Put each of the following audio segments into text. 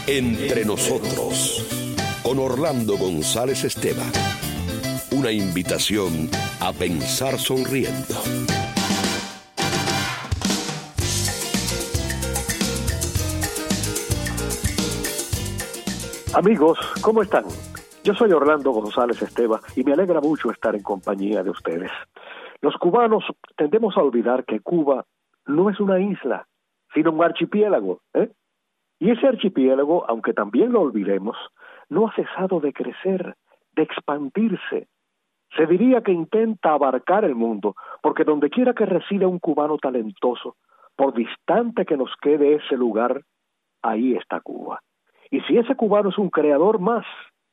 Entre nosotros, con Orlando González Esteban. Una invitación a pensar sonriendo. Amigos, ¿cómo están? Yo soy Orlando González Esteban y me alegra mucho estar en compañía de ustedes. Los cubanos tendemos a olvidar que Cuba no es una isla, sino un archipiélago, Y ese archipiélago, aunque también lo olvidemos, no ha cesado de crecer, de expandirse. Se diría que intenta abarcar el mundo, porque donde quiera que resida un cubano talentoso, por distante que nos quede ese lugar, ahí está Cuba. Y si ese cubano es un creador más,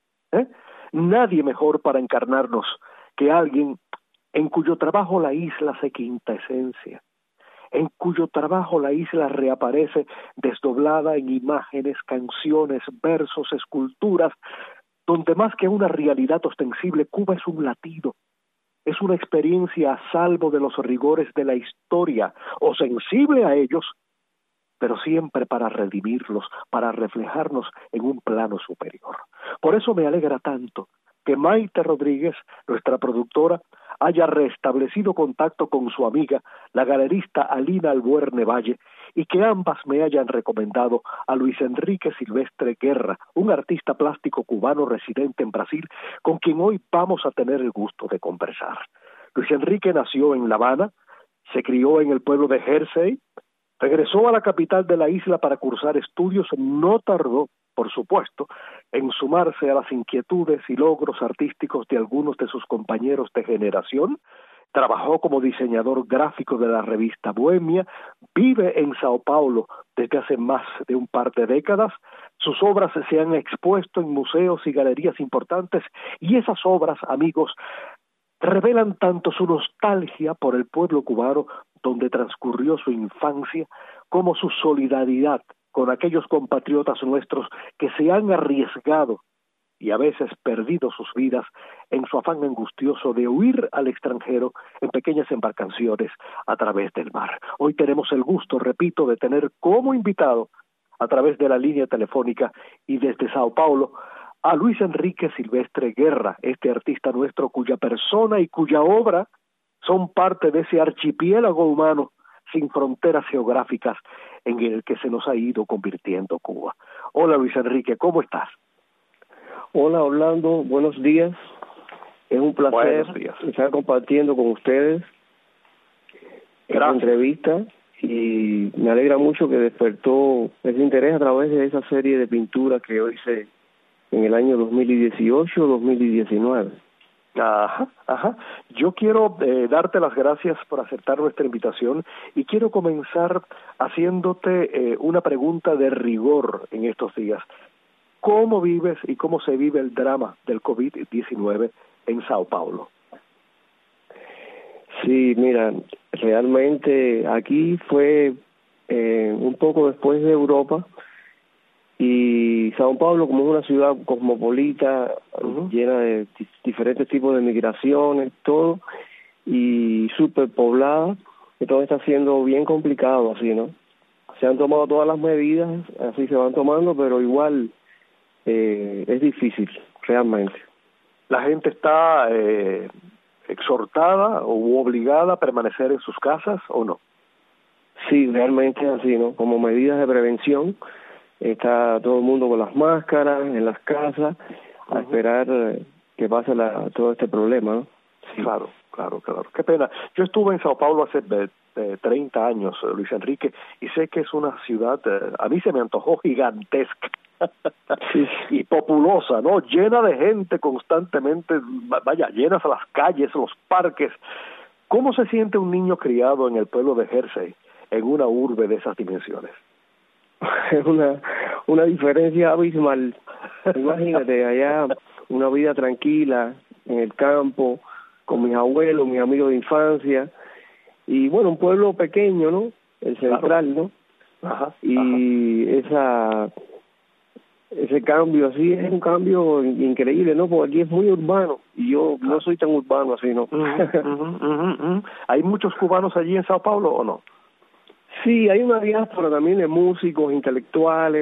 nadie mejor para encarnarnos que alguien en cuyo trabajo la isla se quinta esencia, en cuyo trabajo la isla reaparece desdoblada en imágenes, canciones, versos, esculturas, donde más que una realidad ostensible, Cuba es un latido, es una experiencia a salvo de los rigores de la historia, o sensible a ellos, pero siempre para redimirlos, para reflejarnos en un plano superior. Por eso me alegra tanto que Maite Rodríguez, nuestra productora, haya restablecido contacto con su amiga, la galerista Alina Albuerne Valle, y que ambas me hayan recomendado a Luis Enrique Silvestre Guerra, un artista plástico cubano residente en Brasil, con quien hoy vamos a tener el gusto de conversar. Luis Enrique nació en La Habana, se crió en el pueblo de Jersey, regresó a la capital de la isla para cursar estudios, no tardó, por supuesto, en sumarse a las inquietudes y logros artísticos de algunos de sus compañeros de generación. Trabajó como diseñador gráfico de la revista Bohemia, vive en Sao Paulo desde hace más de un par de décadas, sus obras se han expuesto en museos y galerías importantes, y esas obras, amigos, revelan tanto su nostalgia por el pueblo cubano donde transcurrió su infancia, como su solidaridad con aquellos compatriotas nuestros que se han arriesgado y a veces perdido sus vidas en su afán angustioso de huir al extranjero en pequeñas embarcaciones a través del mar. Hoy tenemos el gusto, repito, de tener como invitado a través de la línea telefónica y desde Sao Paulo a Luis Enrique Silvestre Guerra, este artista nuestro cuya persona y cuya obra son parte de ese archipiélago humano sin fronteras geográficas en el que se nos ha ido convirtiendo Cuba. Hola Luis Enrique, ¿cómo estás? Hola Orlando, buenos días. Es un placer estar compartiendo con ustedes esta entrevista y me alegra mucho que despertó ese interés a través de esa serie de pinturas que yo hice en el año 2018-2019. Ajá. Yo quiero darte las gracias por aceptar nuestra invitación y quiero comenzar haciéndote una pregunta de rigor en estos días. ¿Cómo vives y cómo se vive el drama del COVID-19 en Sao Paulo? Sí, mira, realmente aquí fue un poco después de Europa. Y Sao Paulo, como es una ciudad cosmopolita, llena de diferentes tipos de migraciones, todo, y súper poblada, entonces está siendo bien complicado así, ¿no? Se han tomado todas las medidas, así se van tomando, pero igual es difícil, realmente. ¿La gente está exhortada o obligada a permanecer en sus casas o no? Sí, realmente es así, ¿no? Como medidas de prevención. Está todo el mundo con las máscaras en las casas a esperar que pase todo este problema, ¿no? Sí. Claro. Qué pena. Yo estuve en Sao Paulo hace 30 años, Luis Enrique, y sé que es una ciudad, a mí se me antojó gigantesca sí. Y populosa, ¿no? Llena de gente constantemente, llenas a las calles, los parques. ¿Cómo se siente un niño criado en el pueblo de Jersey, en una urbe de esas dimensiones? Es una diferencia abismal. Imagínate, allá una vida tranquila, en el campo, con mis abuelos, mis amigos de infancia, y bueno, un pueblo pequeño, ¿no? El central, ¿no? Y ese cambio así es un cambio increíble, ¿no? Porque aquí es muy urbano, y yo no soy tan urbano así, ¿no? ¿Hay muchos cubanos allí en Sao Paulo o no? Sí, hay una diáspora también de músicos, intelectuales,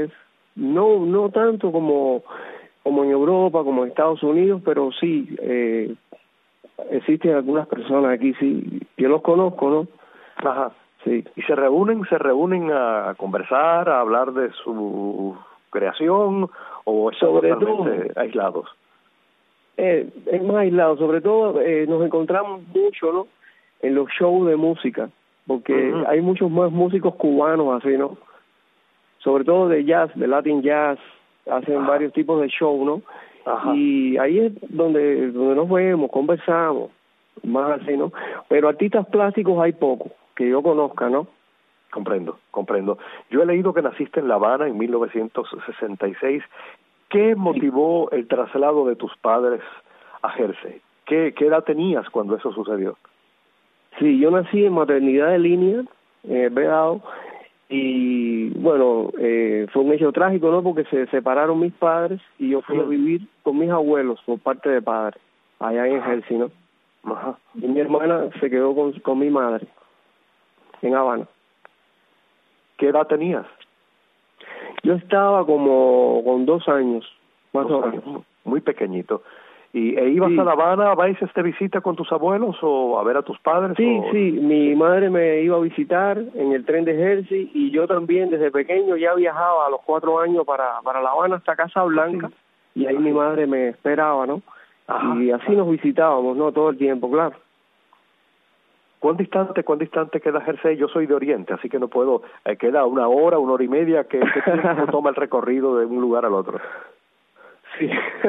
no tanto como en Europa, como en Estados Unidos, pero sí, existen algunas personas aquí, sí, yo los conozco, ¿no? Ajá. Sí. ¿Y se reúnen a conversar, a hablar de su creación, o están Sobre totalmente todo, aislados? Es más aislado, sobre todo nos encontramos mucho, ¿no?, en los shows de música, porque hay muchos más músicos cubanos así, ¿no? Sobre todo de jazz, de Latin jazz, hacen varios tipos de show, ¿no? Ajá. Y ahí es donde nos vemos, conversamos, más así, ¿no? Pero artistas plásticos hay pocos que yo conozca, ¿no? Comprendo. Yo he leído que naciste en La Habana en 1966. ¿Qué motivó el traslado de tus padres a Jersey? ¿Qué edad tenías cuando eso sucedió? Sí, yo nací en maternidad de línea, Vedado, y bueno, fue un hecho trágico, ¿no? Porque se separaron mis padres y yo fui a vivir con mis abuelos por parte de padre, allá en Jersey, ¿no? Ajá. Y mi hermana se quedó con mi madre en Habana. ¿Qué edad tenías? Yo estaba como con 2 años, más o menos. Muy pequeñito. ¿E ibas a La Habana, vais de visita con tus abuelos o a ver a tus padres? Sí, mi madre me iba a visitar en el tren de Jersey y yo también desde pequeño ya viajaba a los 4 años para La Habana hasta Casablanca, y ahí mi madre me esperaba, ¿no? Ajá. Y así nos visitábamos, ¿no? Todo el tiempo, claro. ¿Cuán distante queda Jersey? Yo soy de Oriente, así que no puedo, queda 1 hora, 1 hora y media, ¿qué tiempo toma el recorrido de un lugar al otro? Sí.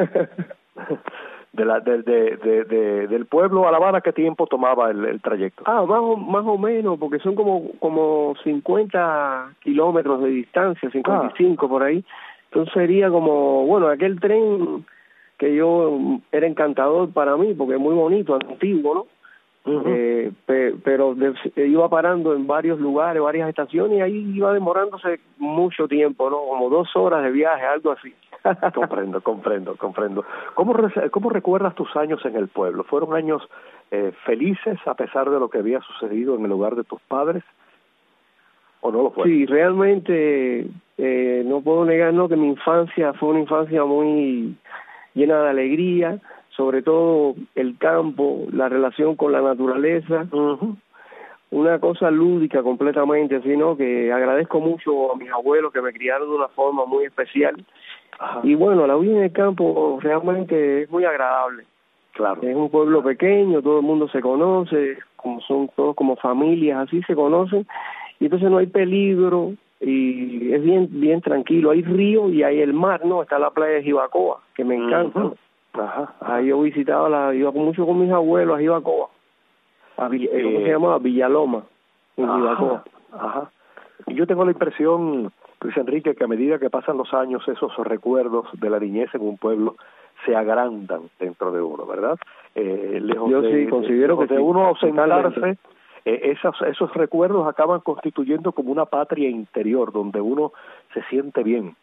Del pueblo a La Habana, ¿qué tiempo tomaba el trayecto? Más o menos, porque son como 50 kilómetros de distancia, 55 por ahí. Entonces sería como, bueno, aquel tren que era encantador para mí, porque es muy bonito, antiguo, ¿no? Pero iba parando en varios lugares, varias estaciones, y ahí iba demorándose mucho tiempo, ¿no? Como 2 horas de viaje, algo así. Comprendo. ¿Cómo recuerdas tus años en el pueblo? ¿Fueron años felices a pesar de lo que había sucedido en el hogar de tus padres? ¿O no lo fue? Sí, realmente no puedo negar, ¿no?, que mi infancia fue una infancia muy llena de alegría, sobre todo el campo, la relación con la naturaleza, una cosa lúdica completamente, así, ¿no?, que agradezco mucho a mis abuelos que me criaron de una forma muy especial. Ajá. Y bueno, la vida en el campo realmente es muy agradable. Claro. Es un pueblo pequeño, todo el mundo se conoce, como son todos como familias, así se conocen, y entonces no hay peligro y es bien tranquilo. Hay río y hay el mar, ¿no? Está la playa de Jibacoa, que me encanta. Ajá. Ahí yo iba mucho con mis abuelos a Jibacoa, ¿cómo se llamaba? Villaloma, en Jibacoa. Ajá. Y yo tengo la impresión, Luis Enrique, que a medida que pasan los años, esos recuerdos de la niñez en un pueblo se agrandan dentro de uno, ¿verdad? Yo sí considero que de uno ausentarse, esos recuerdos acaban constituyendo como una patria interior donde uno se siente bien.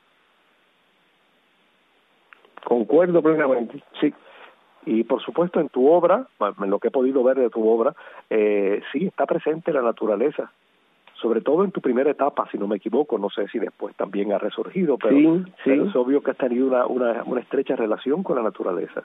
Concuerdo plenamente, sí. Y por supuesto en tu obra, en lo que he podido ver de tu obra, sí está presente la naturaleza, sobre todo en tu primera etapa, si no me equivoco, no sé si después también ha resurgido, pero, sí. Pero es obvio que has tenido una estrecha relación con la naturaleza.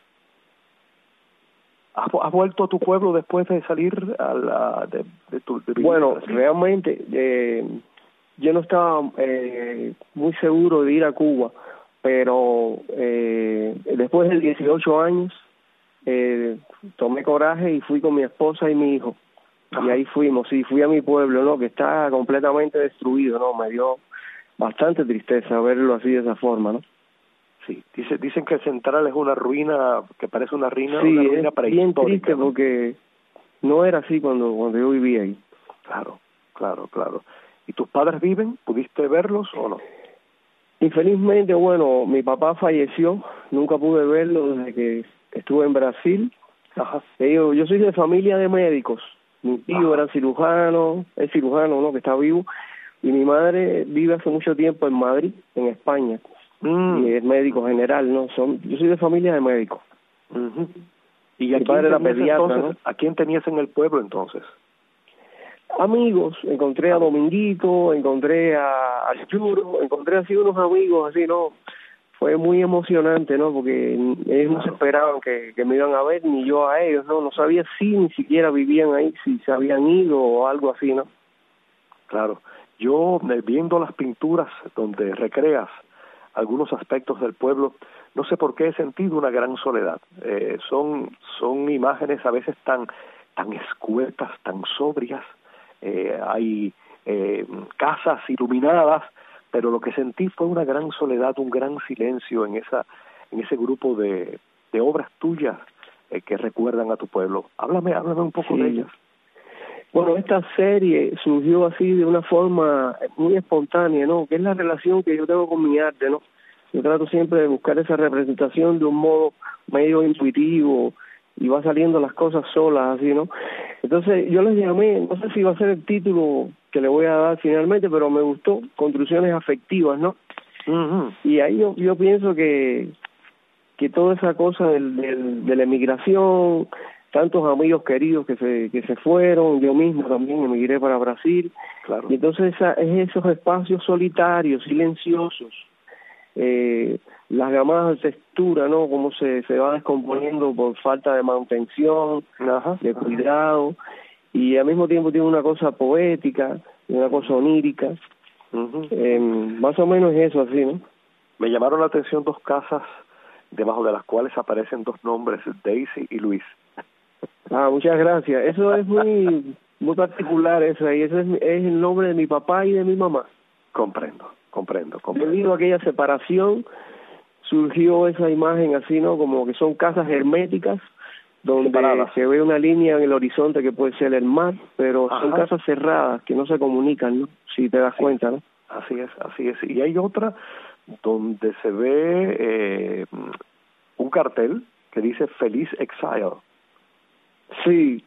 ¿Has vuelto a tu pueblo después de salir de Bueno, realmente yo no estaba muy seguro de ir a Cuba, pero después de 18 años tomé coraje y fui con mi esposa y mi hijo. Ajá. Y ahí fui a mi pueblo, ¿no?, que está completamente destruido, ¿no? Me dio bastante tristeza verlo así de esa forma, ¿no? Sí, dicen que el Central es una ruina, que parece una ruina, sí, una ruina prehistórica. Sí, bien triste, ¿no? Porque no era así cuando yo vivía ahí. Claro. ¿Y tus padres viven? ¿Pudiste verlos o no? Infelizmente, bueno, mi papá falleció, nunca pude verlo desde que estuve en Brasil. Ajá. Yo soy de familia de médicos. Mi tío era cirujano, es cirujano, ¿no?, que está vivo, y mi madre vive hace mucho tiempo en Madrid, en España, y es médico general, ¿no? Yo soy de familia de médicos. ¿Y mi padre era pediatra, entonces, ¿no? ¿A quién tenías en el pueblo entonces? Amigos, encontré a Dominguito, encontré a Arturo, encontré así unos amigos, así, ¿no? Fue muy emocionante, ¿no? Porque ellos no se esperaban que me iban a ver, ni yo a ellos, ¿no? No sabía si ni siquiera vivían ahí, si se habían ido o algo así, ¿no? Claro. Yo, viendo las pinturas donde recreas algunos aspectos del pueblo, no sé por qué he sentido una gran soledad. Son imágenes a veces tan escuetas, tan sobrias. Hay casas iluminadas, pero lo que sentí fue una gran soledad, un gran silencio en ese grupo de obras tuyas que recuerdan a tu pueblo. Háblame un poco de ellas. Bueno, esta serie surgió así de una forma muy espontánea, ¿no? Que es la relación que yo tengo con mi arte, ¿no? Yo trato siempre de buscar esa representación de un modo medio intuitivo y va saliendo las cosas solas, así, ¿no? Entonces yo les llamé, no sé si va a ser el título que le voy a dar finalmente, pero me gustó, Construcciones Afectivas, ¿no? Uh-huh. Y ahí yo pienso que toda esa cosa de la emigración, tantos amigos queridos que se fueron, yo mismo también emigré para Brasil, claro. Y entonces esos espacios solitarios, silenciosos, las llamadas de textura, ¿no? Cómo se va descomponiendo por falta de manutención, ajá, de cuidado, y al mismo tiempo tiene una cosa poética, una cosa onírica, uh-huh. Más o menos eso así, ¿no? Me llamaron la atención dos casas debajo de las cuales aparecen dos nombres, Daisy y Luis. Muchas gracias. Eso es muy particular, eso ahí. Ese es el nombre de mi papá y de mi mamá. Comprendo. Debido a aquella separación, surgió esa imagen así, ¿no? Como que son casas herméticas, donde separadas. Se ve una línea en el horizonte que puede ser el mar, pero ajá, son casas cerradas que no se comunican, ¿no? Si te das cuenta, ¿no? Así es. Y hay otra donde se ve un cartel que dice Feliz Exile. Sí.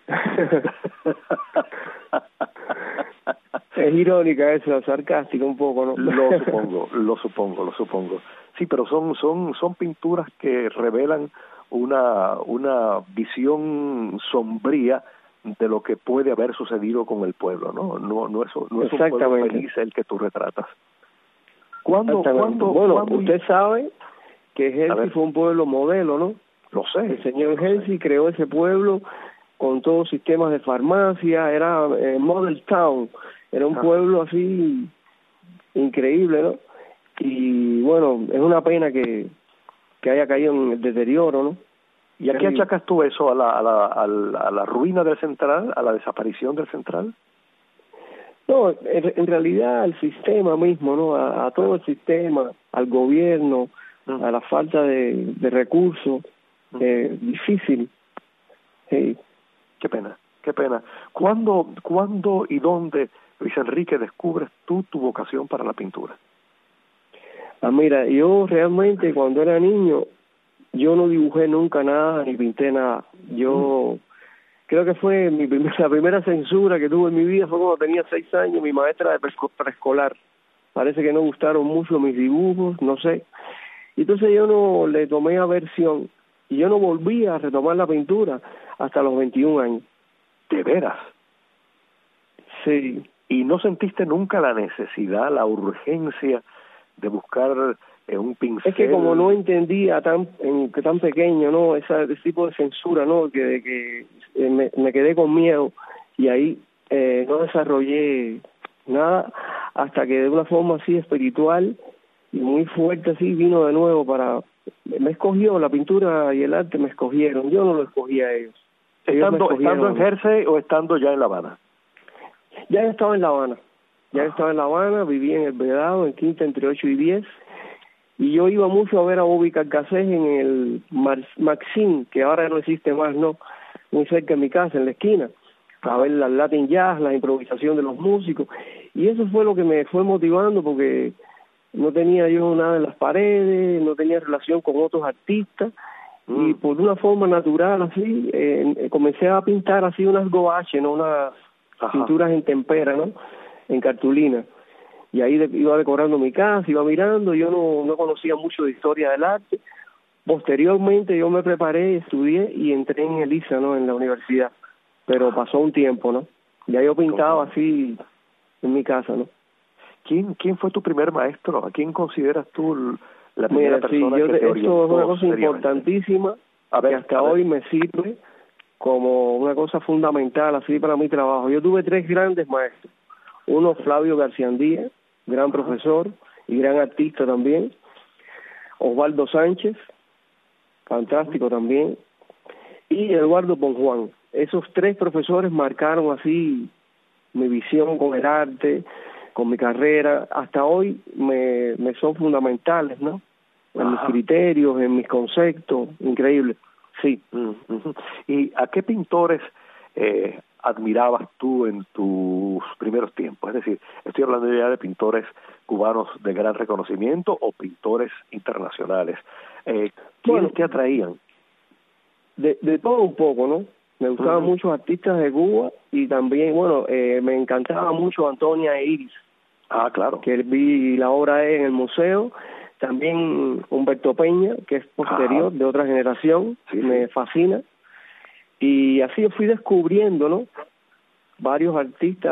Es irónica eso, sarcástica un poco, ¿no? Lo supongo. Sí, pero son pinturas que revelan una visión sombría de lo que puede haber sucedido con el pueblo, ¿no? No es un pueblo feliz el que tú retratas. ¿Cuándo? Usted sabe que Herzi fue un pueblo modelo, ¿no? Lo sé. El señor Herzi creó ese pueblo con todos sistemas de farmacia, era Model Town, era un pueblo así increíble, ¿no? Y bueno, es una pena que haya caído en el deterioro, ¿no? ¿Y a qué achacas tú eso? ¿A la ruina del Central? ¿A la desaparición del Central? No, en realidad al sistema mismo, ¿no? A todo el sistema, al gobierno, a la falta de recursos, difícil. Sí. Qué pena. ¿Cuándo y dónde, Luis Enrique, descubres tú tu vocación para la pintura? Mira, yo realmente cuando era niño, yo no dibujé nunca nada, ni pinté nada. Yo creo que fue la primera censura que tuve en mi vida fue cuando tenía 6 años, mi maestra de preescolar. Parece que no gustaron mucho mis dibujos, no sé. Y entonces yo no le tomé aversión y yo no volví a retomar la pintura hasta los 21 años. ¿De veras? Sí. ¿Y no sentiste nunca la necesidad, la urgencia de buscar un pincel? Es que como no entendía tan pequeño, ¿no? Ese tipo de censura, ¿no? Que me quedé con miedo y ahí no desarrollé nada hasta que de una forma así espiritual y muy fuerte así vino de nuevo me escogió, la pintura y el arte me escogieron, yo no lo escogí a ellos. ¿Estando en Jersey o estando ya en La Habana? Ya estaba en La Habana. Viví en El Vedado, en Quinta, entre 8 y 10, y yo iba mucho a ver a Bobby Carcassés en el Maxim, que ahora no existe más, ¿no? Muy cerca de mi casa, en la esquina, a ver la Latin Jazz, la improvisación de los músicos, y eso fue lo que me fue motivando, porque no tenía yo nada en las paredes, no tenía relación con otros artistas, y por una forma natural así, comencé a pintar así unas gouaches, ¿no? Unas pinturas en tempera, ¿no? En cartulina. Y ahí iba decorando mi casa, iba mirando, yo no conocía mucho de historia del arte. Posteriormente yo me preparé, estudié y entré en ELISA, ¿no? En la universidad. Pero pasó un tiempo, ¿no? Ya yo pintaba así en mi casa, ¿no? ¿Quién fue tu primer maestro? ¿A quién consideras tú la primera persona que te orientó? Esto es una cosa importantísima que hasta hoy me sirve como una cosa fundamental así para mi trabajo. Yo tuve 3 grandes maestros. Uno, Flavio Garciandía, gran profesor y gran artista también. Osvaldo Sánchez, fantástico también. Y Eduardo Ponjuan. Esos 3 profesores marcaron así mi visión con el arte, con mi carrera. Hasta hoy me son fundamentales, ¿no? En mis criterios, en mis conceptos, increíble. Sí. ¿Y a qué pintores admirabas tú en tus primeros tiempos? Es decir, estoy hablando ya de pintores cubanos de gran reconocimiento o pintores internacionales. ¿Quiénes te atraían? De todo un poco, ¿no? Me gustaban muchos artistas de Cuba y también, me encantaba mucho Antonia Iris. Ah, claro. Que vi la obra en el museo. También Humberto Peña, que es posterior, de otra generación, me fascina. Y así yo fui descubriendo, ¿no? Varios artistas,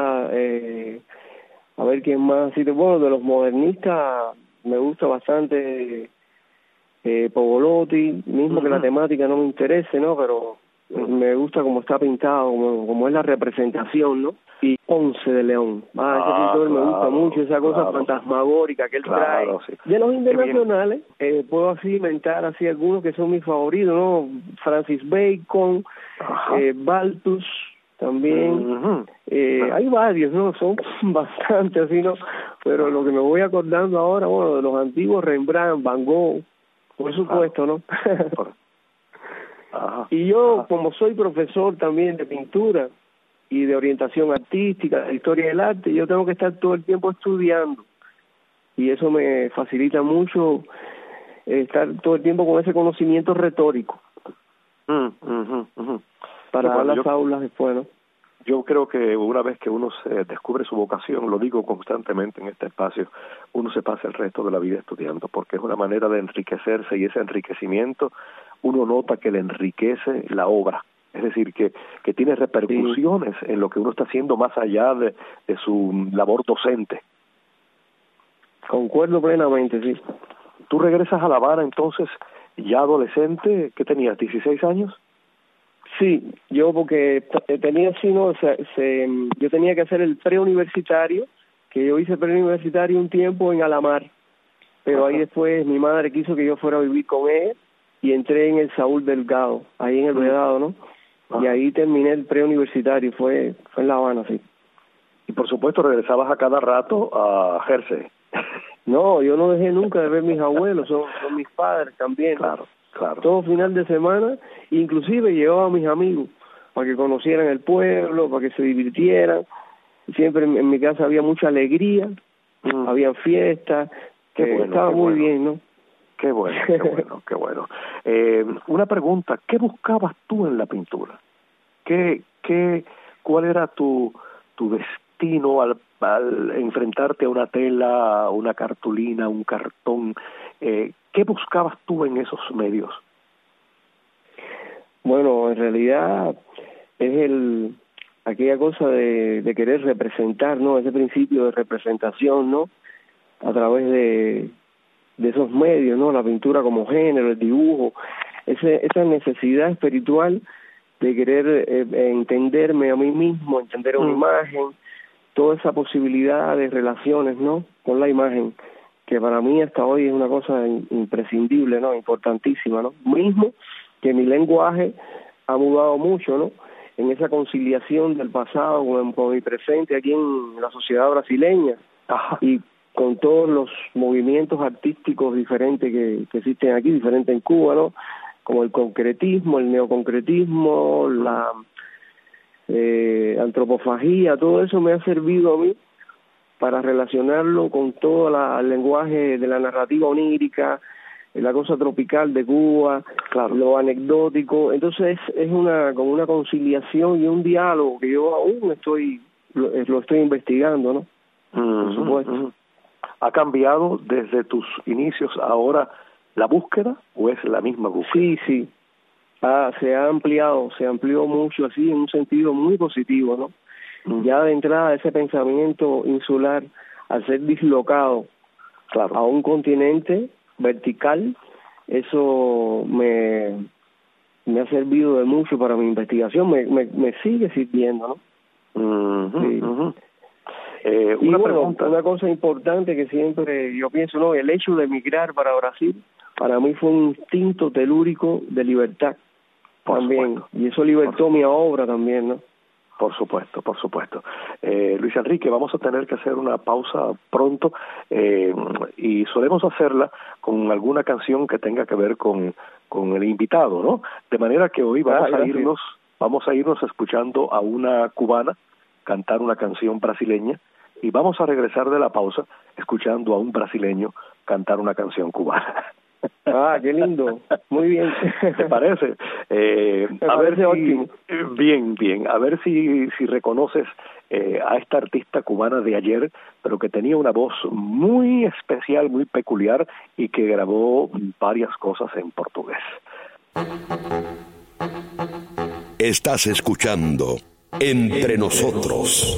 a ver quién más. Así de los modernistas me gusta bastante Pogolotti, mismo que la temática no me interese, ¿no? Pero me gusta cómo está pintado, como es la representación, ¿no? Y Ponce de León. Ese pintor me gusta mucho, esa cosa fantasmagórica que él trae. Sí. De los internacionales, puedo así inventar así algunos que son mis favoritos, ¿no? Francis Bacon, Balthus también. Hay varios, ¿no? Son bastantes así, ¿no? Pero lo que me voy acordando ahora, de los antiguos, Rembrandt, Van Gogh, por supuesto, ¿no? Y yo, como soy profesor también de pintura y de orientación artística, de historia del arte, yo tengo que estar todo el tiempo estudiando. Y eso me facilita mucho estar todo el tiempo con ese conocimiento retórico para dar las aulas después, ¿no? Yo creo que una vez que uno se descubre su vocación, lo digo constantemente en este espacio, uno se pasa el resto de la vida estudiando, porque es una manera de enriquecerse y ese enriquecimiento uno nota que le enriquece la obra. Es decir, que tiene repercusiones en lo que uno está haciendo más allá de su labor docente. Concuerdo plenamente, sí. ¿Tú regresas a La Habana entonces, ya adolescente? ¿Qué tenías, 16 años? Sí, yo porque tenía así, ¿no? Yo tenía que hacer el preuniversitario, que yo hice preuniversitario un tiempo en Alamar, pero ahí después mi madre quiso que yo fuera a vivir con ella y entré en el Saúl Delgado, ahí en el Vedado, ¿no? Y ahí terminé el preuniversitario, fue en La Habana, sí. Y por supuesto regresabas a cada rato a Jersey. No, yo no dejé nunca de ver mis abuelos, son mis padres también. Claro. Todo final de semana, inclusive llevaba a mis amigos para que conocieran el pueblo, para que se divirtieran. Siempre en mi casa había mucha alegría, había fiestas, estaba muy bien, ¿no? Qué bueno, qué bueno. Una pregunta, ¿qué buscabas tú en la pintura? ¿Cuál era tu destino al enfrentarte a una tela, una cartulina, un cartón? ¿Qué buscabas tú en esos medios? Bueno, en realidad es aquella cosa de querer representar, ¿no? Ese principio de representación, ¿no? A través de esos medios, ¿no? La pintura como género, el dibujo, esa necesidad espiritual de querer entenderme a mí mismo, entender una imagen, toda esa posibilidad de relaciones, ¿no? Con la imagen, que para mí hasta hoy es una cosa imprescindible, ¿no? Importantísima, ¿no? Mismo que mi lenguaje ha mudado mucho, ¿no? En esa conciliación del pasado con mi presente aquí en la sociedad brasileña. Y con todos los movimientos artísticos diferentes que existen aquí, diferentes en Cuba, ¿no? Como el concretismo, el neoconcretismo, la antropofagia, todo eso me ha servido a mí para relacionarlo con todo el lenguaje de la narrativa onírica, la cosa tropical de Cuba, lo anecdótico. Entonces es como una conciliación y un diálogo que yo aún lo estoy investigando, ¿no? Por supuesto. ¿Ha cambiado desde tus inicios ahora la búsqueda o es la misma búsqueda? Sí. Se amplió mucho así en un sentido muy positivo, ¿no? Ya de entrada ese pensamiento insular, al ser dislocado a un continente vertical, eso me ha servido de mucho para mi investigación, me sigue sirviendo, ¿no? Sí. Y una cosa importante que siempre yo pienso, ¿no? El hecho de emigrar para Brasil, para mí fue un instinto telúrico de libertad también, y eso libertó mi obra también, ¿no? Por supuesto. Luis Enrique, vamos a tener que hacer una pausa pronto y solemos hacerla con alguna canción que tenga que ver con el invitado, ¿no? De manera que hoy vamos a irnos escuchando a una cubana cantar una canción brasileña y vamos a regresar de la pausa escuchando a un brasileño cantar una canción cubana. Ah, qué lindo, muy bien. ¿Te parece? A ver si óptimo. Bien, a ver si reconoces a esta artista cubana de ayer, pero que tenía una voz muy especial, muy peculiar y que grabó varias cosas en portugués. Estás escuchando Entre Nosotros.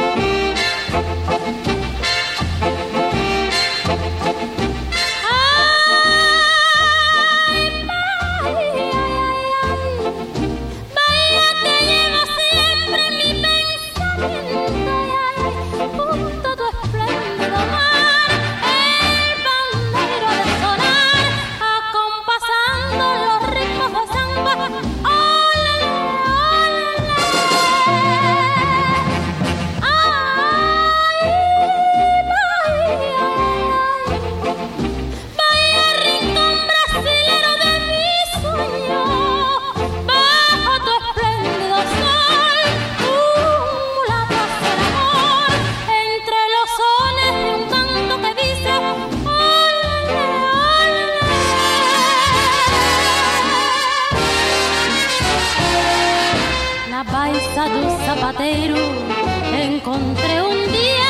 Encontré un día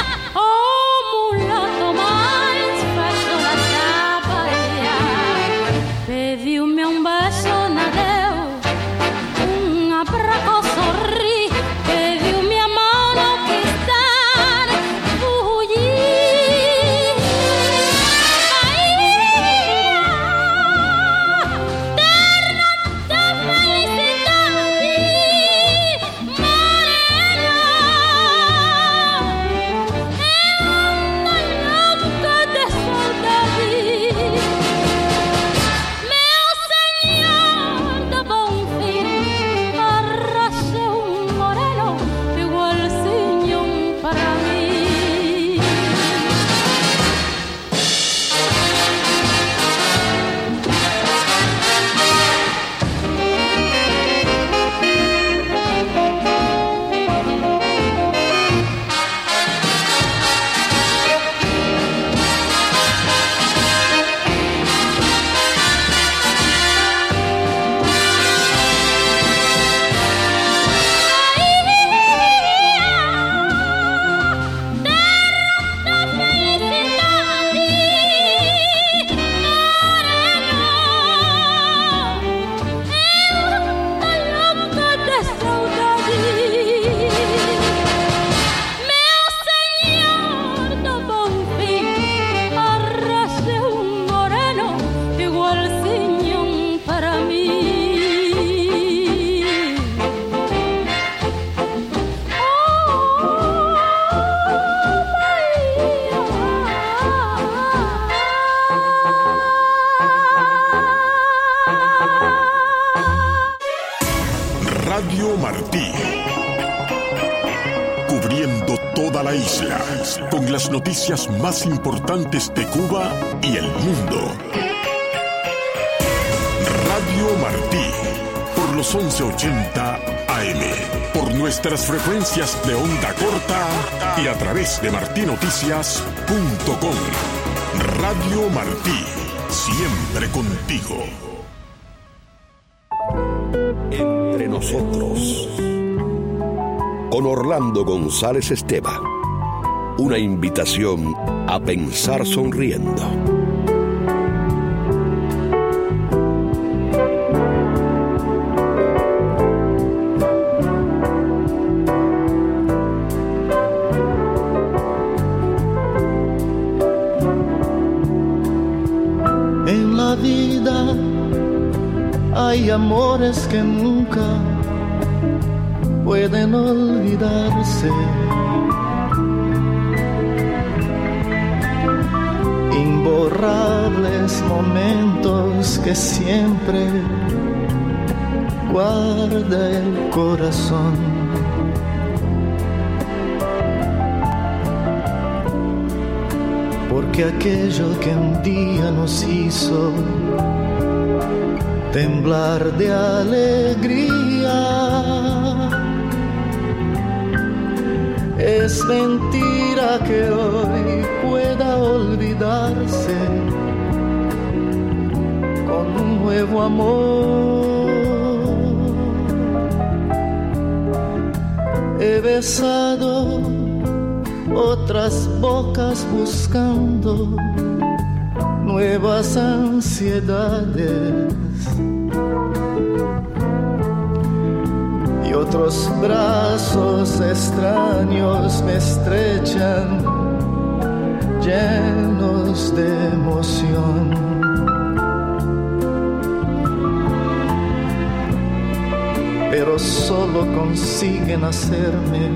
mulato mais fecho na chaparia. Pediu-me beso, não deu, abraço, sorri. Pediu-me a mão, não quis dar, fugir. Terra da felicidade. Radio Martí, cubriendo toda la isla con las noticias más importantes de Cuba y el mundo. Radio Martí, por los 1180 AM, por nuestras frecuencias de onda corta y a través de martinoticias.com. Radio Martí, siempre contigo. Entre Nosotros, con Orlando González Esteva. Una invitación a pensar sonriendo. hay amores que nunca pueden olvidarse. Imborrables momentos que siempre guarda el corazón. Porque aquello que un día nos hizo temblar de alegría es mentira que hoy pueda olvidarse con un nuevo amor. He besado otras bocas buscando nuevas ansiedades y otros brazos extraños me estrechan llenos de emoción. Pero solo consiguen hacerme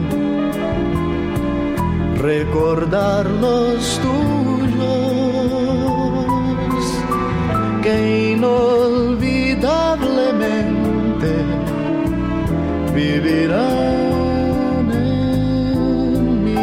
recordar los tuyos que inolvidablemente vivirán en mí.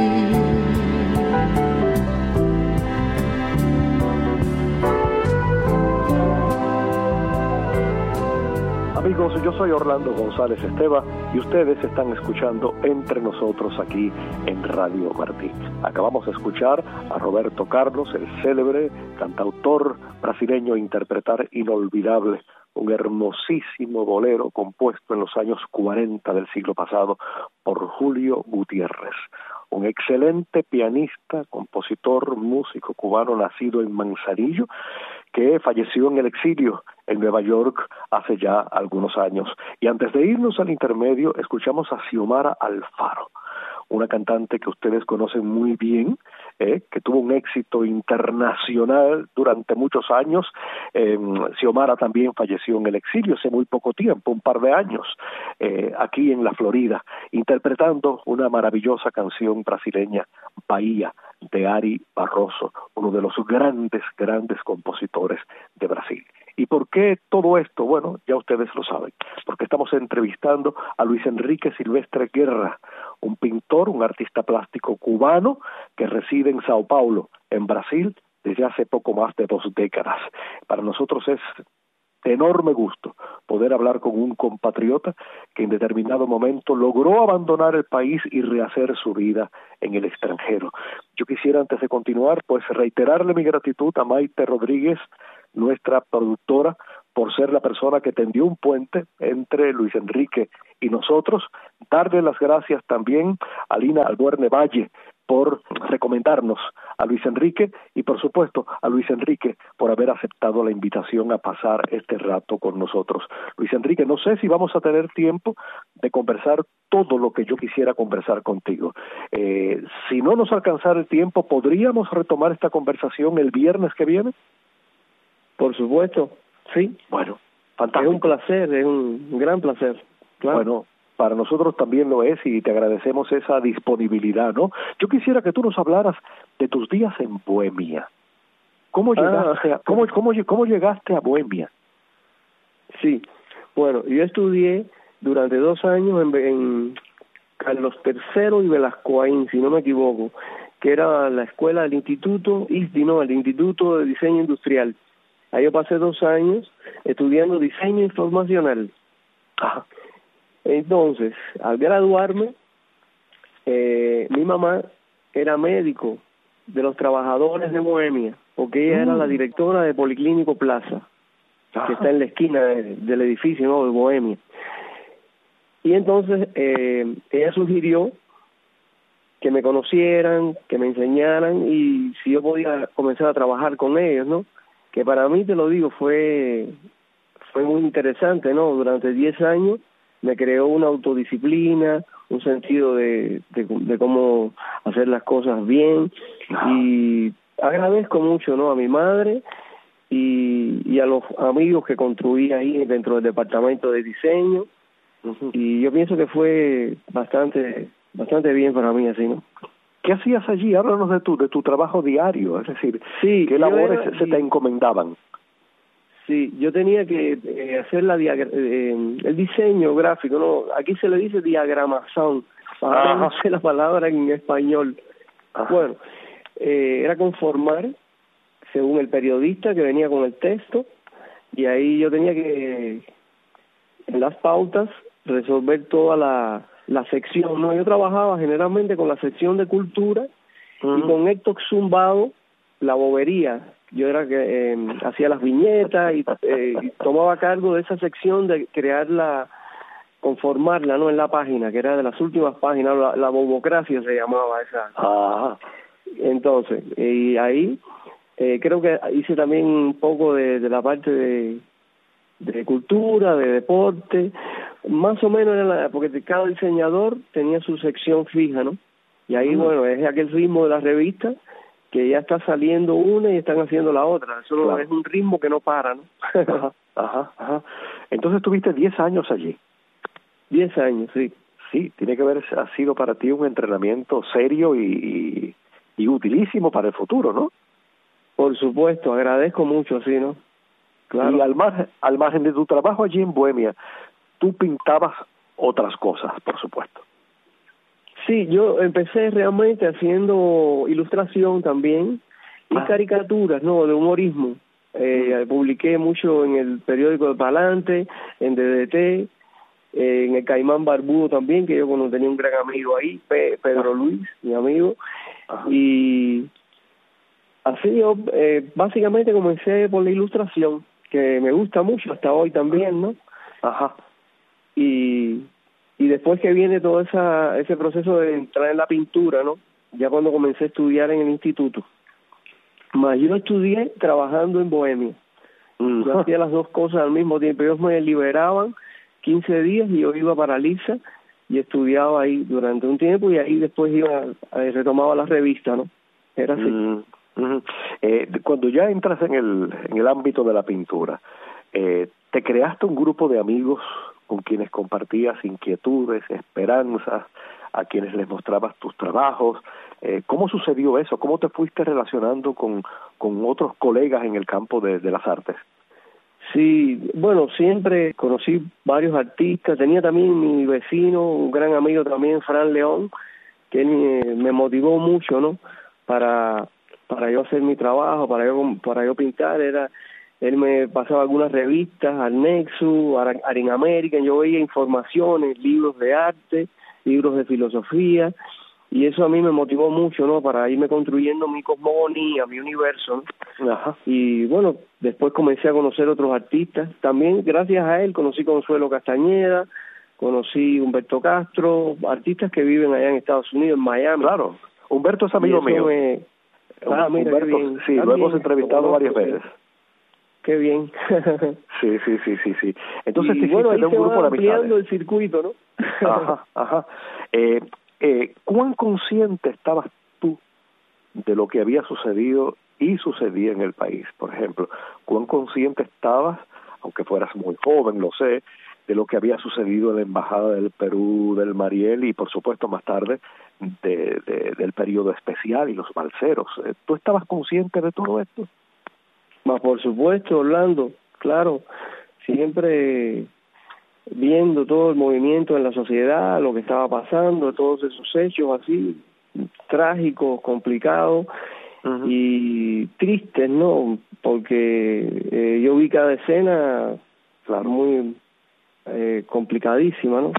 Amigos, yo soy Orlando González Esteva y ustedes están escuchando Entre Nosotros aquí en Radio Martí. Acabamos de escuchar a Roberto Carlos, el célebre cantautor brasileño, interpretar Inolvidable, un hermosísimo bolero compuesto en los años 40 del siglo pasado por Julio Gutiérrez, un excelente pianista, compositor, músico cubano nacido en Manzanillo, que falleció en el exilio en Nueva York hace ya algunos años. Y antes de irnos al intermedio, escuchamos a Xiomara Alfaro, una cantante que ustedes conocen muy bien, que tuvo un éxito internacional durante muchos años. Xiomara también falleció en el exilio hace muy poco tiempo, un par de años, aquí en la Florida, interpretando una maravillosa canción brasileña, Bahía, de Ari Barroso, uno de los grandes compositores de Brasil. ¿Y por qué todo esto? Bueno, ya ustedes lo saben, porque estamos entrevistando a Luis Enrique Silvestre Guerra, un pintor, un artista plástico cubano que reside en Sao Paulo, en Brasil, desde hace poco más de 2 décadas. Para nosotros es de enorme gusto poder hablar con un compatriota que en determinado momento logró abandonar el país y rehacer su vida en el extranjero. Yo quisiera, antes de continuar, pues reiterarle mi gratitud a Maite Rodríguez, nuestra productora, por ser la persona que tendió un puente entre Luis Enrique y nosotros, darle las gracias también a Lina Albuerne Valle por recomendarnos a Luis Enrique y por supuesto a Luis Enrique por haber aceptado la invitación a pasar este rato con nosotros. Luis Enrique, no sé si vamos a tener tiempo de conversar todo lo que yo quisiera conversar contigo. Si no nos alcanzara el tiempo, ¿podríamos retomar esta conversación el viernes que viene? Por supuesto, sí. Bueno, fantástico. Es un placer, es un gran placer. Claro. Bueno, para nosotros también lo es y te agradecemos esa disponibilidad, ¿no? Yo quisiera que tú nos hablaras de tus días en Bohemia. ¿Cómo llegaste, cómo llegaste a Bohemia? Sí, bueno, yo estudié durante 2 años en Carlos III y Velascoaín, si no me equivoco, que era la escuela del Instituto ISDI, el Instituto de Diseño Industrial. Ahí yo pasé 2 años estudiando diseño informacional. Ajá. Entonces, al graduarme, mi mamá era médico de los trabajadores de Bohemia, porque ella era la directora de Policlínico Plaza, que está en la esquina del edificio, ¿no?, de Bohemia. Y entonces ella sugirió que me conocieran, que me enseñaran y si yo podía comenzar a trabajar con ellos, ¿no? Que para mí, te lo digo, fue muy interesante, ¿no? Durante 10 años me creó una autodisciplina, un sentido de cómo hacer las cosas bien. Y agradezco mucho, ¿no?, a mi madre y a los amigos que construí ahí dentro del departamento de diseño. Y yo pienso que fue bastante bien para mí así, ¿no? ¿Qué hacías allí? Háblanos de tu trabajo diario, es decir, sí, ¿qué labores se te encomendaban? Sí, yo tenía que hacer el diseño gráfico, ¿no? Aquí se le dice diagramación, ahora no sé la palabra en español. Ajá. Bueno, era conformar según el periodista que venía con el texto, y ahí yo tenía que, en las pautas, resolver toda la sección, ¿no? Yo trabajaba generalmente con la sección de cultura y con Héctor Zumbado, la bobería. Yo era que hacía las viñetas y tomaba cargo de esa sección de crearla, conformarla, ¿no? En la página, que era de las últimas páginas, la bobocracia se llamaba esa. Entonces, y ahí creo que hice también un poco de la parte de cultura, de deporte, más o menos porque cada diseñador tenía su sección fija, ¿no? Y ahí, bueno, es aquel ritmo de la revista que ya está saliendo una y están haciendo la otra. Eso claro. Es un ritmo que no para, ¿no? Ajá. Entonces tuviste 10 años allí. 10 años, sí. Sí, tiene que haber sido para ti un entrenamiento serio y utilísimo para el futuro, ¿no? Por supuesto, agradezco mucho, sí, ¿no? Claro. Y al margen de tu trabajo allí en Bohemia, tú pintabas otras cosas, por supuesto. Sí, yo empecé realmente haciendo ilustración también y caricaturas, ¿no? De humorismo. Publiqué mucho en el periódico de Palante, en DDT, en el Caimán Barbudo también, que yo tenía un gran amigo ahí, Pedro Luis, mi amigo. Y así yo básicamente comencé por la ilustración, que me gusta mucho hasta hoy también, ¿no? Y después que viene todo ese proceso de entrar en la pintura, ¿no? Ya cuando comencé a estudiar en el instituto. Más yo estudié trabajando en Bohemia. Yo hacía las dos cosas al mismo tiempo. Ellos me liberaban 15 días y yo iba para Lisa y estudiaba ahí durante un tiempo, y ahí después retomaba la revista, ¿no? Era así. Cuando ya entras en el ámbito de la pintura, ¿te creaste un grupo de amigos con quienes compartías inquietudes, esperanzas, a quienes les mostrabas tus trabajos? ¿Cómo sucedió eso? ¿Cómo te fuiste relacionando con otros colegas en el campo de las artes? Sí, bueno, siempre conocí varios artistas. Tenía también mi vecino, un gran amigo también, Fran León, que él me motivó mucho, ¿no? Para yo hacer mi trabajo, para yo pintar. Él me pasaba algunas revistas, al Nexus, Art in American. Yo veía informaciones, libros de arte, libros de filosofía, y eso a mí me motivó mucho, ¿no? Para irme construyendo mi cosmogonía, mi universo, ¿no? Y bueno, después comencé a conocer otros artistas. También gracias a él conocí Consuelo Castañeda, conocí Humberto Castro, artistas que viven allá en Estados Unidos, en Miami. Claro, Humberto es amigo mío. Mira, Humberto, sí, lo hemos entrevistado varias veces. Qué bien. Sí. Entonces, y bueno, ahí un se grupo va de ampliando el circuito, ¿no? ¿Cuán consciente estabas tú de lo que había sucedido y sucedía en el país? Por ejemplo, ¿cuán consciente estabas, aunque fueras muy joven, lo sé, de lo que había sucedido en la Embajada del Perú, del Mariel, y por supuesto más tarde del periodo especial y los balseros? ¿Tú estabas consciente de todo esto? Por supuesto, Orlando, claro, siempre viendo todo el movimiento en la sociedad, lo que estaba pasando, todos esos hechos así, trágicos, complicados y tristes, ¿no? Porque yo vi cada escena, claro, muy complicadísima, ¿no?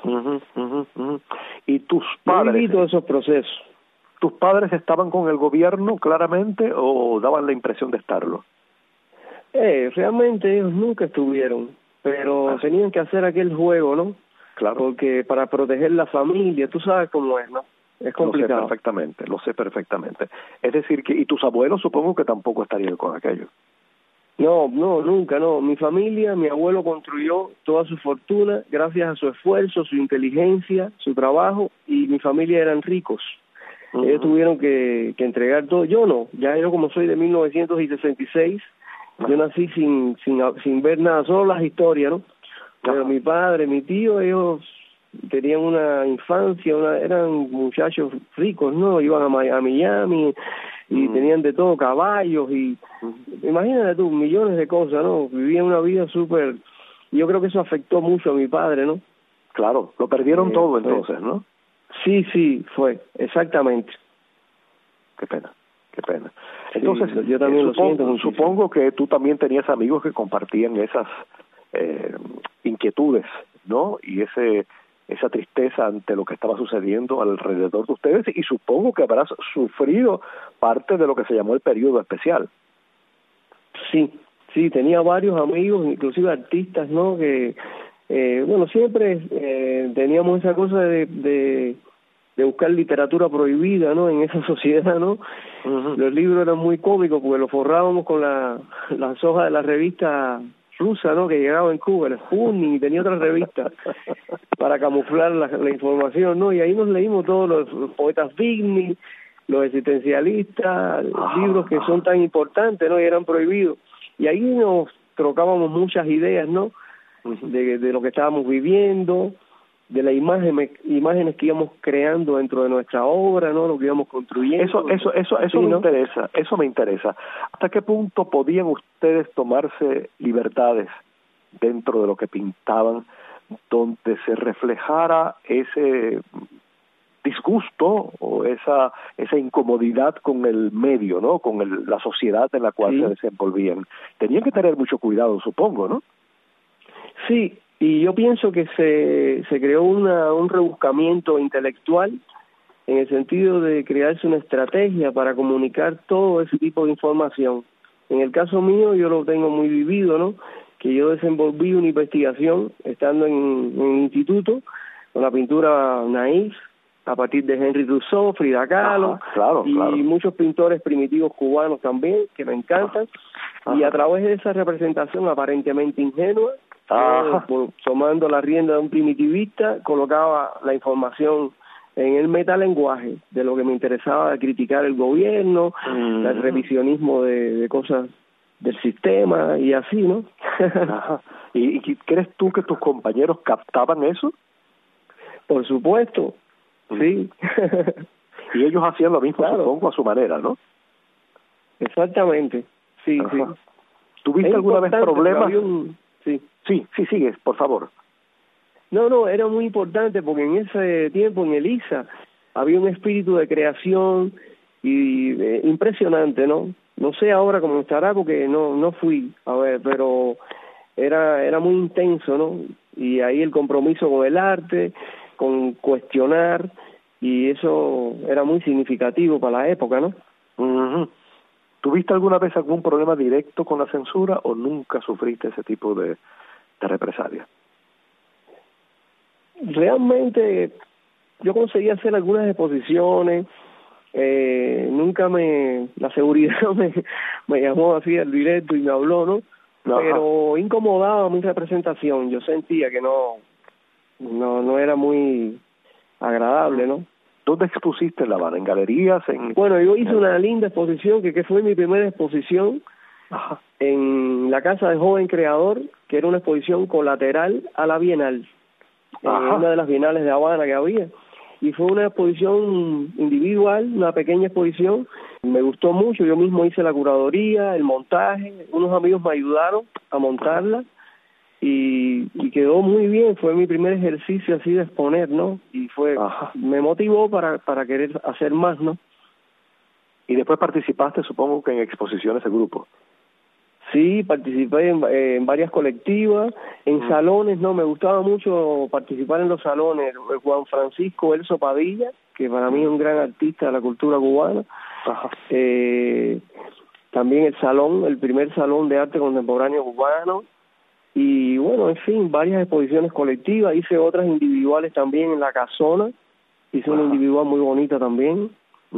¿Y tus padres? Yo viví todos esos procesos. ¿Tus padres estaban con el gobierno claramente o daban la impresión de estarlo? Realmente ellos nunca estuvieron, pero tenían que hacer aquel juego, ¿no? Claro. Porque para proteger la familia, tú sabes cómo es, ¿no? Es complicado. Lo sé perfectamente. Es decir, ¿y tus abuelos supongo que tampoco estarían con aquello? No, nunca, no. Mi familia, mi abuelo construyó toda su fortuna gracias a su esfuerzo, su inteligencia, su trabajo, y mi familia eran ricos. Ellos tuvieron que entregar todo. Yo no, ya yo como soy de 1966, Yo nací sin ver nada, solo las historias, ¿no? Pero mi padre, mi tío, ellos tenían una infancia, eran muchachos ricos, ¿no? Iban a Miami y tenían de todo, caballos y imagínate tú, millones de cosas, ¿no? Vivían una vida súper... Yo creo que eso afectó mucho a mi padre, ¿no? Claro, lo perdieron todo entonces, ¿no? Sí, fue, exactamente. Qué pena. Entonces, sí, yo también supongo que tú también tenías amigos que compartían esas inquietudes, ¿no? Y esa tristeza ante lo que estaba sucediendo alrededor de ustedes, y supongo que habrás sufrido parte de lo que se llamó el periodo especial. Sí, tenía varios amigos, inclusive artistas, ¿no? Que, bueno, siempre teníamos esa cosa de buscar literatura prohibida, ¿no? En esa sociedad, ¿no? Los libros eran muy cómicos porque los forrábamos con las hojas de la revista rusa, ¿no? Que llegaba en Cuba, el Sputnik, y tenía otra revista para camuflar la información, ¿no? Y ahí nos leímos todos los poetas Vigny, los existencialistas, libros que son tan importantes, ¿no? Y eran prohibidos. Y ahí nos trocábamos muchas ideas, ¿no? De lo que estábamos viviendo, de las imágenes que íbamos creando dentro de nuestra obra, ¿no? Lo que íbamos construyendo. Eso sí, me ¿no? interesa, eso me interesa. ¿Hasta qué punto podían ustedes tomarse libertades dentro de lo que pintaban, donde se reflejara ese disgusto o esa incomodidad con el medio, ¿no? Con la sociedad en la cual se desenvolvían? Tenían que tener mucho cuidado, supongo, ¿no? Sí, y yo pienso que se creó un rebuscamiento intelectual en el sentido de crearse una estrategia para comunicar todo ese tipo de información. En el caso mío, yo lo tengo muy vivido, ¿no? Que yo desenvolví una investigación estando en un instituto con la pintura naif, a partir de Henry Rousseau, Frida Kahlo, claro. Muchos pintores primitivos cubanos también, que me encantan, y a través de esa representación aparentemente ingenua, tomando la rienda de un primitivista, colocaba la información en el metalenguaje de lo que me interesaba, de criticar el gobierno, el revisionismo de cosas del sistema y así, ¿no? ¿Y crees tú que tus compañeros captaban eso? Por supuesto, sí. Y ellos hacían lo mismo, claro. Supongo, a su manera, ¿no? Exactamente, sí. ¿Tuviste alguna vez problemas? Sí, sigues, por favor. No, era muy importante porque en ese tiempo en el ISA había un espíritu de creación y impresionante, ¿no? No sé ahora cómo estará porque no fui a ver, pero era muy intenso, ¿no? Y ahí el compromiso con el arte, con cuestionar, y eso era muy significativo para la época, ¿no? ¿Tuviste alguna vez algún problema directo con la censura o nunca sufriste ese tipo de represalia? Realmente yo conseguí hacer algunas exposiciones, nunca la seguridad me llamó así al directo y me habló, ¿no? Pero incomodaba mi representación, yo sentía que no era muy agradable, ¿no? ¿Dónde expusiste en La Habana? ¿En galerías? Bueno, yo hice una linda exposición que fue mi primera exposición en la Casa de Joven Creador, que era una exposición colateral a la Bienal, una de las bienales de Habana que había, y fue una exposición individual, una pequeña exposición. Me gustó mucho, yo mismo hice la curaduría, el montaje, unos amigos me ayudaron a montarla y quedó muy bien. Fue mi primer ejercicio así de exponer, ¿no? Y me motivó para querer hacer más, ¿no? Y después participaste, supongo que en exposiciones de grupo. Sí, participé en varias colectivas, en salones, ¿no? Me gustaba mucho participar en los salones. Juan Francisco Elso Padilla, que para mí es un gran artista de la cultura cubana. También el primer salón de arte contemporáneo cubano. Y bueno, en fin, varias exposiciones colectivas. Hice otras individuales también en La Casona. Hice una individual muy bonita también.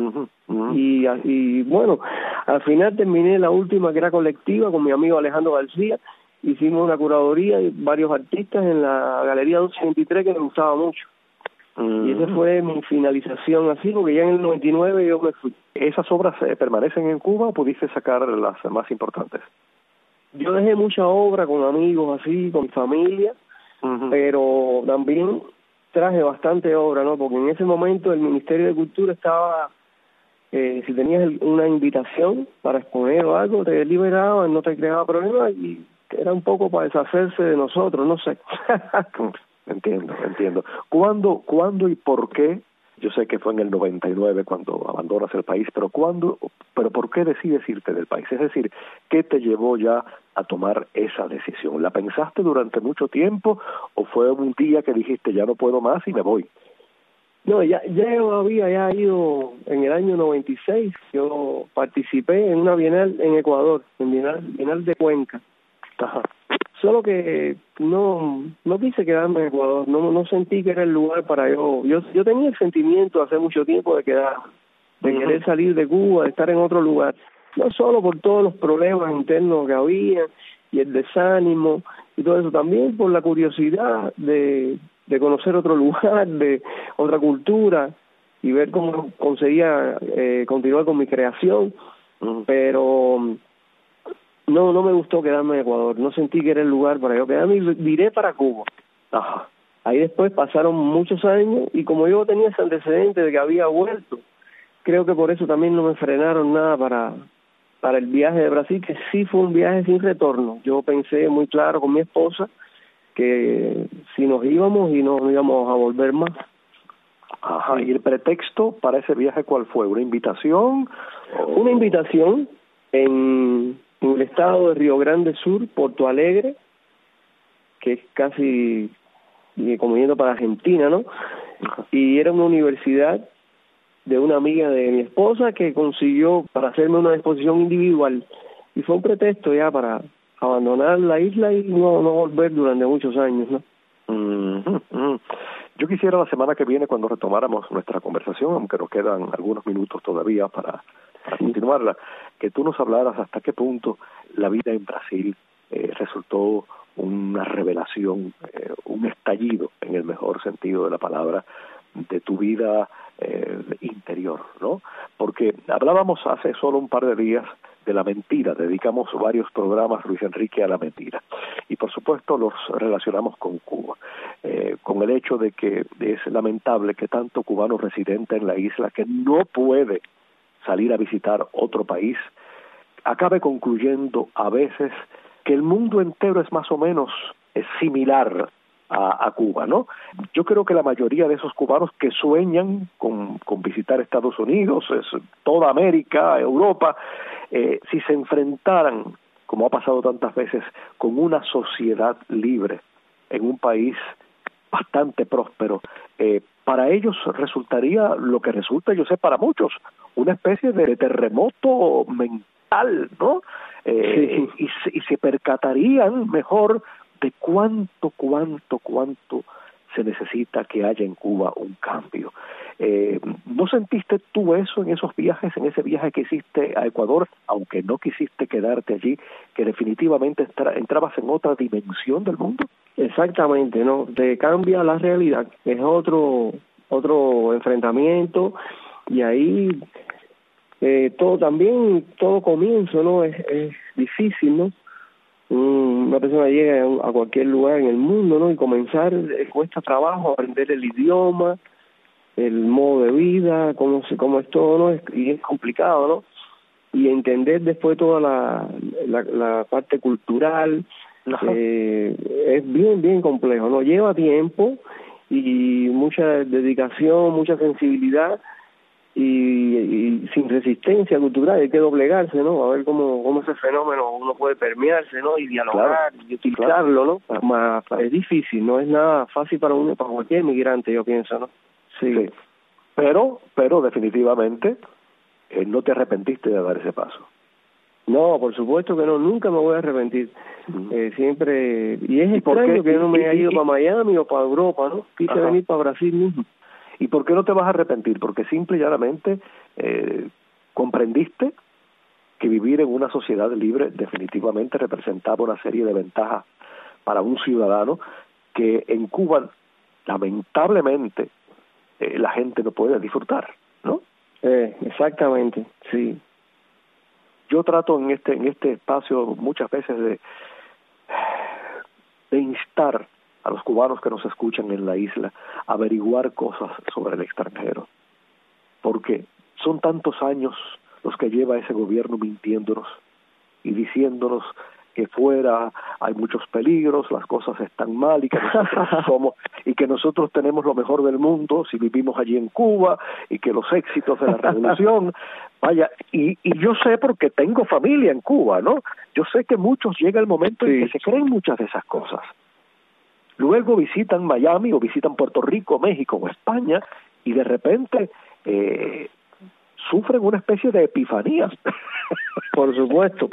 Y bueno, al final terminé la última, que era colectiva, con mi amigo Alejandro García. Hicimos una curaduría y varios artistas en la Galería 223 que me gustaba mucho. Y esa fue mi finalización así, porque ya en el 99 yo me fui. ¿Esas obras permanecen en Cuba o pudiste sacar las más importantes? yo dejé mucha obra con amigos así, con mi familia, pero también traje bastante obra, ¿no? Porque en ese momento el Ministerio de Cultura estaba, si tenías una invitación para exponer o algo, te liberaban, no te creaba problemas, y era un poco para deshacerse de nosotros, no sé. Entiendo. ¿Cuándo y por qué? Yo sé que fue en el 99 cuando abandonas el país, pero ¿por qué decides irte del país? Es decir, ¿qué te llevó ya a tomar esa decisión? ¿La pensaste durante mucho tiempo o fue un día que dijiste ya no puedo más y me voy? No, ya yo había ido en el año 96, yo participé en una bienal en Ecuador, en bienal de Cuenca. Ajá. Solo que no quise quedarme en Ecuador, no sentí que era el lugar para yo tenía el sentimiento hace mucho tiempo de querer salir de Cuba, de estar en otro lugar, no solo por todos los problemas internos que había y el desánimo y todo eso, también por la curiosidad de conocer otro lugar, de otra cultura y ver cómo conseguía continuar con mi creación, pero no me gustó quedarme en Ecuador, no sentí que era el lugar para yo quedarme y viré para Cuba. Ajá. Ahí después pasaron muchos años y como yo tenía ese antecedente de que había vuelto, creo que por eso también no me frenaron nada para el viaje de Brasil, que sí fue un viaje sin retorno. Yo pensé muy claro con mi esposa que si nos íbamos y no íbamos a volver más. Ajá. ¿Y el pretexto para ese viaje cuál fue? ¿Una invitación? Una invitación en el estado de Río Grande Sur, Porto Alegre, que es casi como yendo para Argentina, ¿no? Y era una universidad de una amiga de mi esposa que consiguió para hacerme una exposición individual, y fue un pretexto ya para abandonar la isla y no volver durante muchos años, ¿no? Yo quisiera la semana que viene, cuando retomáramos nuestra conversación, aunque nos quedan algunos minutos todavía para continuarla, que tú nos hablaras hasta qué punto la vida en Brasil resultó una revelación, un estallido, en el mejor sentido de la palabra, de tu vida interior, ¿no? Porque hablábamos hace solo un par de días de la mentira, dedicamos varios programas, Luis Enrique, a la mentira, y por supuesto los relacionamos con Cuba, con el hecho de que es lamentable que tanto cubano residente en la isla que no puede salir a visitar otro país, acabe concluyendo a veces que el mundo entero es más o menos similar a Cuba, ¿no? Yo creo que la mayoría de esos cubanos que sueñan con visitar Estados Unidos, toda América, Europa, si se enfrentaran, como ha pasado tantas veces, con una sociedad libre en un país bastante próspero, para ellos resultaría lo que resulta, yo sé, para muchos, una especie de terremoto mental, ¿no? Y se percatarían mejor de cuánto se necesita que haya en Cuba un cambio. ¿No sentiste tú eso en esos viajes, en ese viaje que hiciste a Ecuador, aunque no quisiste quedarte allí, que definitivamente entrabas en otra dimensión del mundo? Exactamente, ¿no? Te cambia la realidad, es otro enfrentamiento, y ahí todo comienzo, ¿no? Es difícil, ¿no? Una persona llega a cualquier lugar en el mundo, ¿no? Y comenzar cuesta trabajo aprender el idioma, el modo de vida, cómo es todo, ¿no? Y es complicado, ¿no? Y entender después toda la parte cultural, es bien complejo, ¿no? Lleva tiempo y mucha dedicación, mucha sensibilidad, y sin resistencia cultural, hay que doblegarse, ¿no? A ver cómo ese fenómeno uno puede permearse, ¿no? Y dialogar, y utilizarlo, ¿no? Es difícil, no es nada fácil para cualquier migrante, yo pienso, ¿no? Sí. Pero definitivamente no te arrepentiste de dar ese paso. No, por supuesto que no, nunca me voy a arrepentir. Siempre, y es extraño que no me haya ido para Miami o para Europa, ¿no? Quise venir para Brasil mismo. ¿Y por qué no te vas a arrepentir? Porque simple y llanamente comprendiste que vivir en una sociedad libre definitivamente representaba una serie de ventajas para un ciudadano que en Cuba, lamentablemente, la gente no puede disfrutar, ¿no? Exactamente, sí. yo trato en este espacio muchas veces de instar a los cubanos que nos escuchan en la isla a averiguar cosas sobre el extranjero, porque son tantos años los que lleva ese gobierno mintiéndonos y diciéndonos que fuera hay muchos peligros, las cosas están mal y que nosotros tenemos lo mejor del mundo si vivimos allí en Cuba y que los éxitos de la revolución, vaya, y yo sé porque tengo familia en Cuba, ¿no? Yo sé que muchos llega el momento en que se creen muchas de esas cosas. Luego visitan Miami o visitan Puerto Rico, México o España y de repente sufren una especie de epifanía. Por supuesto.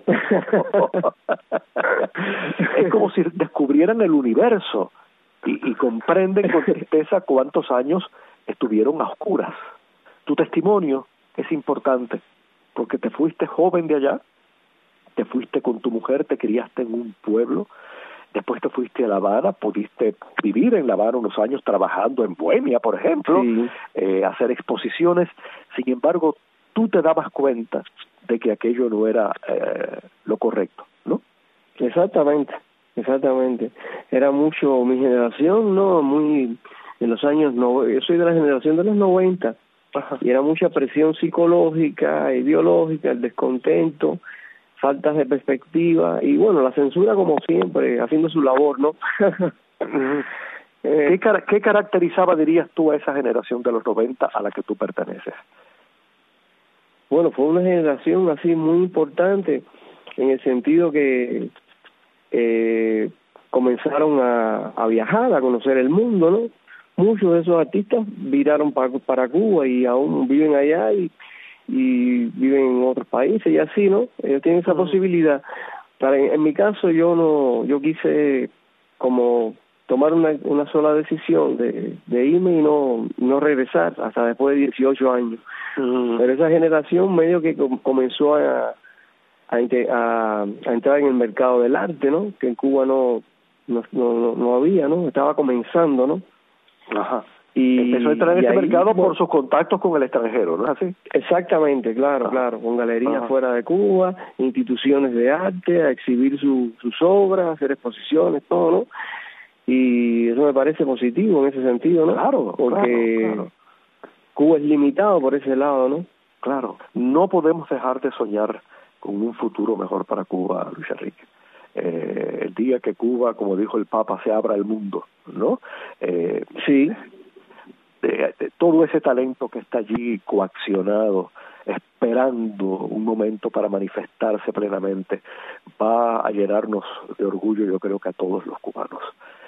Es como si descubrieran el universo y comprenden con tristeza cuántos años estuvieron a oscuras. Tu testimonio es importante porque te fuiste joven de allá, te fuiste con tu mujer, te criaste en un pueblo, después te fuiste a La Habana, pudiste vivir en La Habana unos años trabajando en Bohemia, por ejemplo, hacer exposiciones. Sin embargo, tú te dabas cuenta de que aquello no era lo correcto, ¿no? Exactamente. Era mucho mi generación, ¿no? Muy en los años, yo soy de la generación de los 90, y era mucha presión psicológica, ideológica, el descontento, faltas de perspectiva y bueno, la censura como siempre, haciendo su labor, ¿no? ¿Qué caracterizaba, dirías tú, a esa generación de los 90 a la que tú perteneces? Bueno, fue una generación así muy importante en el sentido que comenzaron a viajar, a conocer el mundo, ¿no? Muchos de esos artistas viraron para Cuba y aún viven allá y viven en otros países y así, ¿no? Ellos tienen esa posibilidad. En mi caso yo quise como tomar una sola decisión de irme y no regresar hasta después de 18 años. Pero esa generación medio que comenzó a entrar en el mercado del arte, ¿no? Que en Cuba no había, ¿no? Estaba comenzando, ¿no? Ajá. Y empezó a entrar en ese mercado por sus contactos con el extranjero, ¿no es así? Exactamente, claro, con galerías fuera de Cuba, instituciones de arte, a exhibir sus obras, hacer exposiciones, todo, ¿no? Y eso me parece positivo en ese sentido, ¿no? Claro, porque Cuba es limitado por ese lado, ¿no? Claro, no podemos dejar de soñar con un futuro mejor para Cuba, Luis Enrique. El día que Cuba, como dijo el Papa, se abra al mundo, ¿no? Sí. De todo ese talento que está allí coaccionado, esperando un momento para manifestarse plenamente, va a llenarnos de orgullo, yo creo que a todos los cubanos.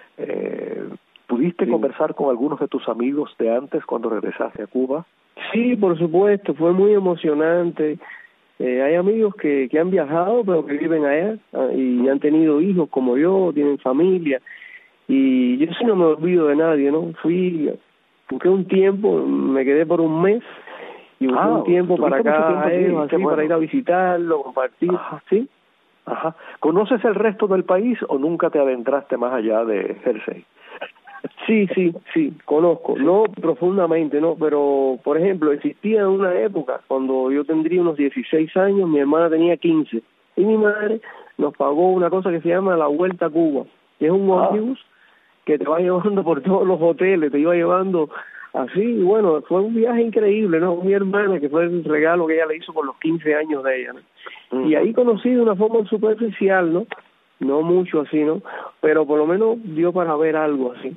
¿Pudiste conversar con algunos de tus amigos de antes cuando regresaste a Cuba? Sí, por supuesto, fue muy emocionante. Hay amigos que han viajado, pero que viven allá y han tenido hijos como yo, tienen familia. Y yo sí no me olvido de nadie, ¿no? Busqué un tiempo, me quedé por un mes y busqué un tiempo para acá, para ir a visitarlo, compartir, ¿sí? Ajá. ¿Conoces el resto del país o nunca te adentraste más allá de Jersey? Sí, conozco, no profundamente, no, pero por ejemplo, existía en una época cuando yo tendría unos 16 años, mi hermana tenía 15 y mi madre nos pagó una cosa que se llama la Vuelta a Cuba, que es un ómnibus que te va llevando por todos los hoteles, te iba llevando así, y bueno, fue un viaje increíble, ¿no? Mi hermana, que fue el regalo que ella le hizo por los 15 años de ella, ¿no? Y ahí conocí de una forma superficial, ¿no? No mucho así, ¿no? Pero por lo menos dio para ver algo así.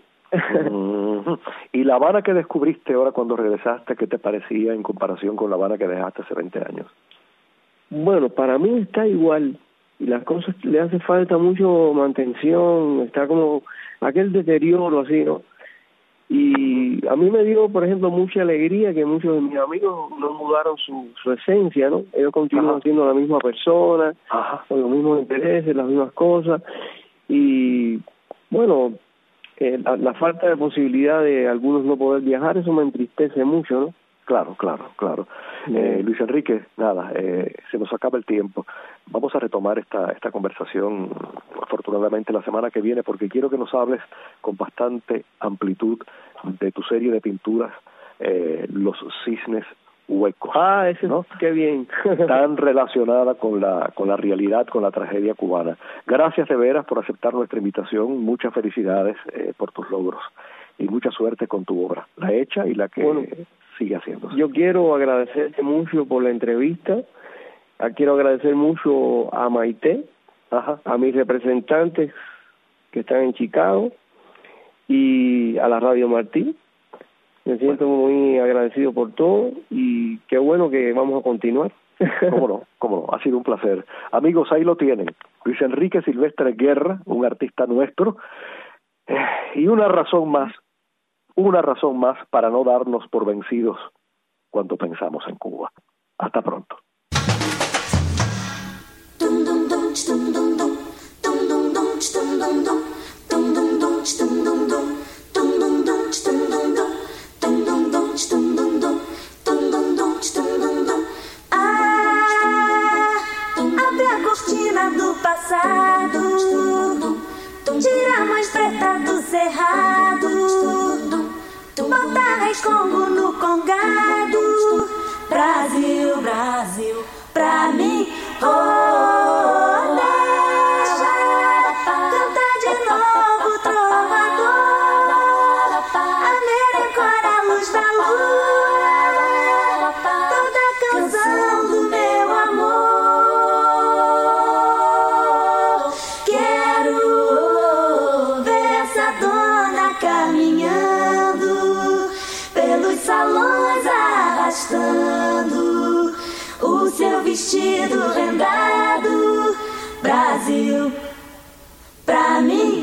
¿Y La Habana que descubriste ahora cuando regresaste, qué te parecía en comparación con La Habana que dejaste hace 20 años? Bueno, para mí está igual y las cosas le hace falta mucho mantención, está como aquel deterioro así, ¿no? Y a mí me dio, por ejemplo, mucha alegría que muchos de mis amigos no mudaron su esencia, ¿no? Ellos continúan siendo la misma persona, con los mismos intereses, las mismas cosas. Y bueno, la falta de posibilidad de algunos no poder viajar, eso me entristece mucho, ¿no? Claro. Luis Enrique, nada, se nos acaba el tiempo. Vamos a retomar esta conversación, afortunadamente, la semana que viene, porque quiero que nos hables con bastante amplitud de tu serie de pinturas, Los Cisnes huecos. Ese, ¿no? Qué bien. Tan relacionada con la realidad, con la tragedia cubana. Gracias de veras por aceptar nuestra invitación. Muchas felicidades por tus logros y mucha suerte con tu obra, la hecha y la que sigue haciéndose. Yo quiero agradecerte mucho por la entrevista. Quiero agradecer mucho a Maite, a mis representantes que están en Chicago y a la Radio Martí. Me siento muy agradecido por todo y qué bueno que vamos a continuar. Cómo no, ha sido un placer. Amigos, ahí lo tienen. Luis Enrique Silvestre Guerra, un artista nuestro, y una razón más para no darnos por vencidos cuando pensamos en Cuba. Hasta pronto. Abre a cortina do passado, tira a mãe preta do cerrado, bota raiz Congo no congado. Brasil, Brasil, pra mim, deixa cantar de novo, trovador, americana a luz da lua, toda canção do meu amor. Quero ver essa dona caminhando pelos salões, arrastando o seu vestido rendado. Brasil, pra mim,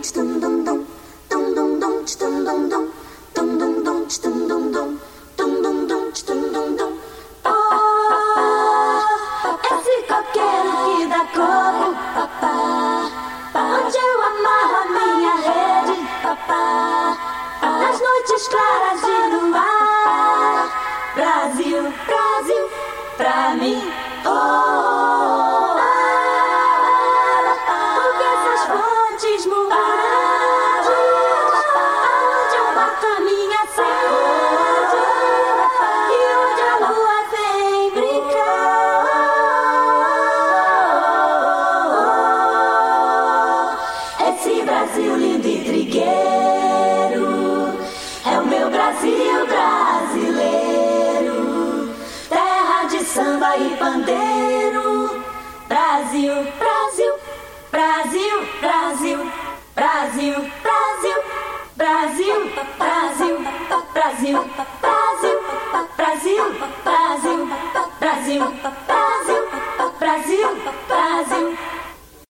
esse coqueiro que dá coco, onde eu amarro a minha rede, nas noites claras de luar. Brasil, Brasil, pra mim, porque essas fontes moradas, onde eu bato a minha sede e onde a lua vem brincar. Esse Brasil lindo e trigueiro é o meu Brasil brasileiro, terra de samba e pandeiro. Brasil,